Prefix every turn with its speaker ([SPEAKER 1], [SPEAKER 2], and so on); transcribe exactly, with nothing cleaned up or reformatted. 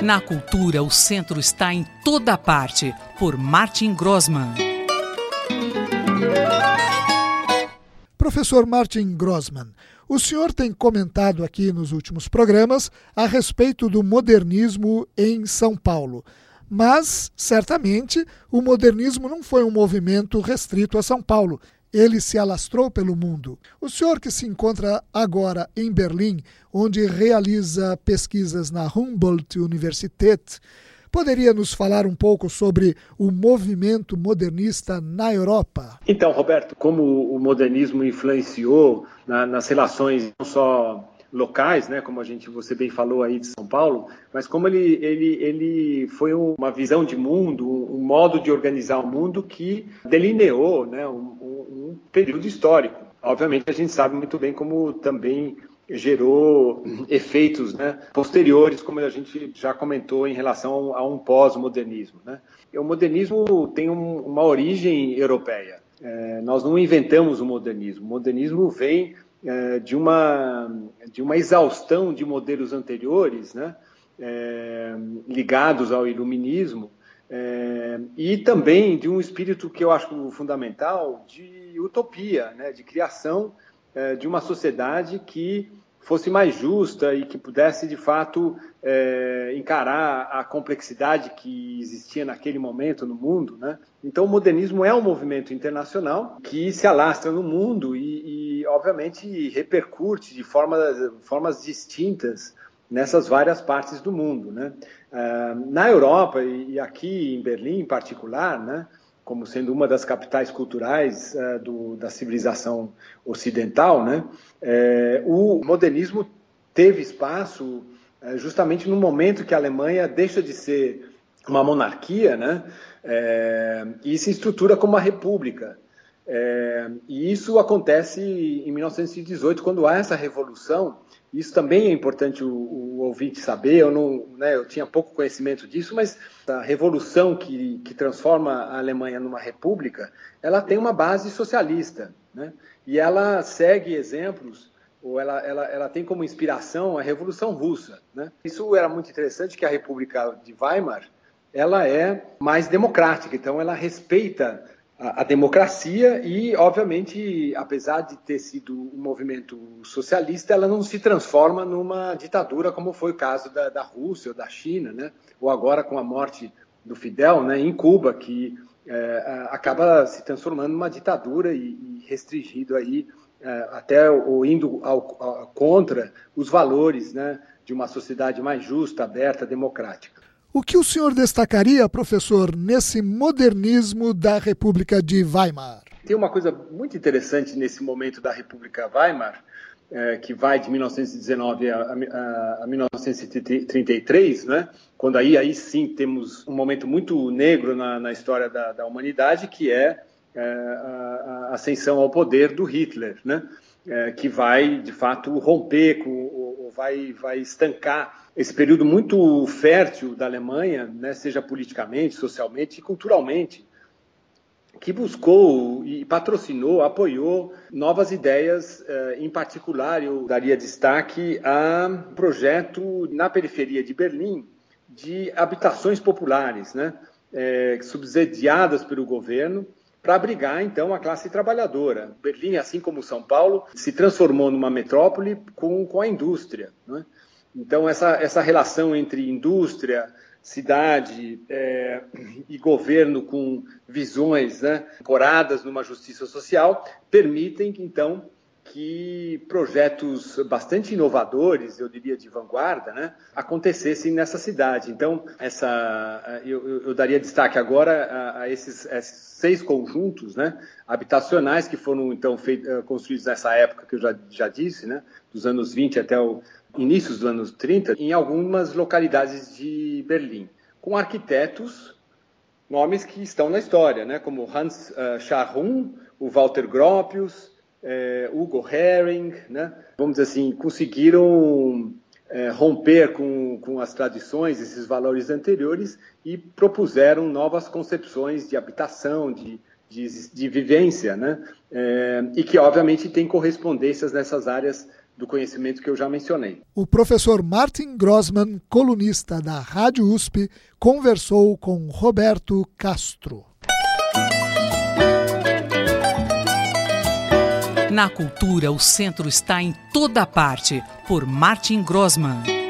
[SPEAKER 1] Na cultura, o centro está em toda parte, por Martin Grossmann.
[SPEAKER 2] Professor Martin Grossmann, o senhor tem comentado aqui nos últimos programas a respeito do modernismo em São Paulo. Mas, certamente, o modernismo não foi um movimento restrito a São Paulo. Ele se alastrou pelo mundo. O senhor que se encontra agora em Berlim, onde realiza pesquisas na Humboldt-Universität, poderia nos falar um pouco sobre o movimento modernista na Europa?
[SPEAKER 3] Então, Roberto, como o modernismo influenciou na, nas relações não só locais, né, como a gente, você bem falou aí de São Paulo, mas como ele, ele, ele foi uma visão de mundo, um modo de organizar o mundo que delineou, né, um, um período histórico. Obviamente a gente sabe muito bem como também gerou efeitos, né, posteriores, como a gente já comentou em relação a um pós-modernismo, né? O modernismo tem um, uma origem europeia. É, nós não inventamos o modernismo. O modernismo vem é, de, uma, de uma exaustão de modelos anteriores, né, é, ligados ao iluminismo, é, e também de um espírito que eu acho fundamental de utopia, né, de criação é, de uma sociedade que fosse mais justa e que pudesse, de fato, é, encarar a complexidade que existia naquele momento no mundo, né? Então, o modernismo é um movimento internacional que se alastra no mundo e, e obviamente, repercute de forma, formas distintas nessas várias partes do mundo, né? Na Europa, e aqui em Berlim em particular, né, como sendo uma das capitais culturais uh, do, da civilização ocidental, né, é, o modernismo teve espaço uh, justamente no momento que a Alemanha deixa de ser uma monarquia, né, é, e se estrutura como uma república. É, e isso acontece em mil novecentos e dezoito, quando há essa revolução. Isso também é importante o, o ouvinte saber. Eu, não, né, eu tinha pouco conhecimento disso, mas a revolução que, que transforma a Alemanha numa república, ela tem uma base socialista, né? E ela segue exemplos, ou ela, ela, ela tem como inspiração a Revolução Russa, né? Isso era muito interessante, que a República de Weimar ela é mais democrática, então ela respeita a democracia e, obviamente, apesar de ter sido um movimento socialista, ela não se transforma numa ditadura como foi o caso da, da Rússia ou da China, né? Ou agora com a morte do Fidel, né, em Cuba, que é, acaba se transformando numa ditadura e, e restringindo aí, é, até ou indo ao, ao, contra os valores, né, de uma sociedade mais justa, aberta, democrática.
[SPEAKER 2] O que o senhor destacaria, professor, nesse modernismo da República de Weimar?
[SPEAKER 3] Tem uma coisa muito interessante nesse momento da República Weimar, é, que vai de mil novecentos e dezenove a, a, a mil novecentos e trinta e três, né? Quando aí, aí sim temos um momento muito negro na, na história da, da humanidade, que é, é a, a ascensão ao poder do Hitler, né? É, que vai, de fato, romper, com, ou, ou vai, vai estancar esse período muito fértil da Alemanha, né, seja politicamente, socialmente e culturalmente, que buscou e patrocinou, apoiou novas ideias, em particular eu daria destaque a um projeto na periferia de Berlim de habitações populares, né, é, subsidiadas pelo governo, para abrigar, então, a classe trabalhadora. Berlim, assim como São Paulo, se transformou numa metrópole com, com a indústria, né? Então, essa, essa relação entre indústria, cidade é, e governo com visões, né, ancoradas numa justiça social, permitem, então, que projetos bastante inovadores, eu diria de vanguarda, né, acontecessem nessa cidade. Então, essa, eu, eu daria destaque agora a, a, esses, a esses seis conjuntos, né, habitacionais que foram então feitos, construídos nessa época que eu já, já disse, né, dos anos vinte até o inícios dos anos trinta, em algumas localidades de Berlim, com arquitetos, nomes que estão na história, né, como Hans uh, Scharoun, o Walter Gropius, eh, Hugo Hering, né, vamos dizer assim, conseguiram eh, romper com, com as tradições, esses valores anteriores, e propuseram novas concepções de habitação, de, de, de vivência, né, eh, e que obviamente tem correspondências nessas áreas do conhecimento que eu já mencionei.
[SPEAKER 2] O professor Martin Grossmann, colunista da Rádio U S P, conversou com Roberto Castro.
[SPEAKER 1] Na cultura, o centro está em toda parte, por Martin Grossmann.